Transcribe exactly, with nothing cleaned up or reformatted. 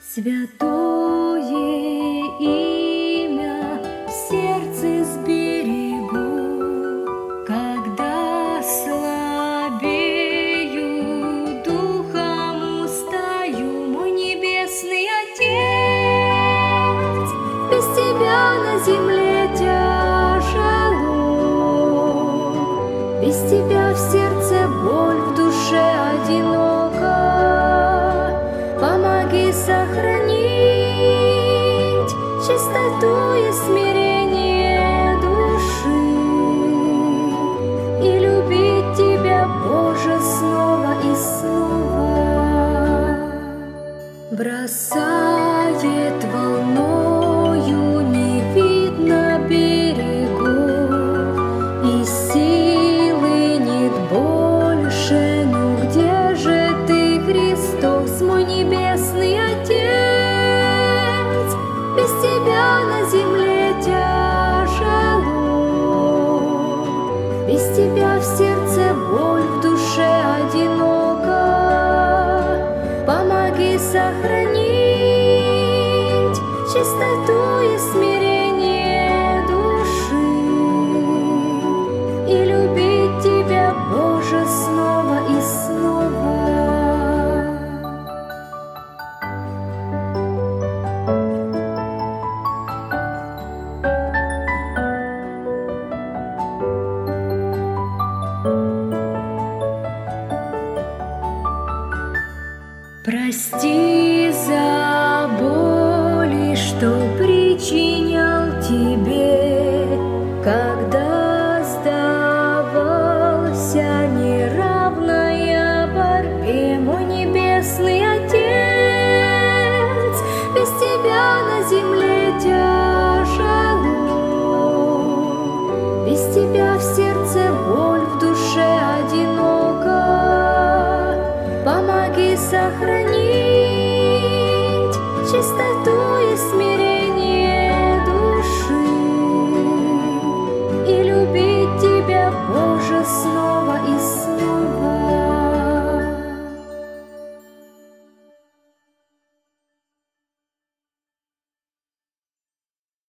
Святое имя в сердце сберегу, когда слабею, духом устаю, мой небесный Отец. Без тебя на земле тяжело, без тебя в сердце боль, в душе одиноко. Помоги сохранить чистоту и смирение души и любить Тебя, Боже, снова и снова. Бросает волною, не видно берегов, и силы нет больше. Ну где же Ты, Христос, мой небесный Отец? Без Тебя на земле тяжело, без Тебя в сердце боль, в душе одиноко. Помоги сохранить чистоту и смирение души и любить Тебя, Боже, снова и снова. Прости за боли, что причинили.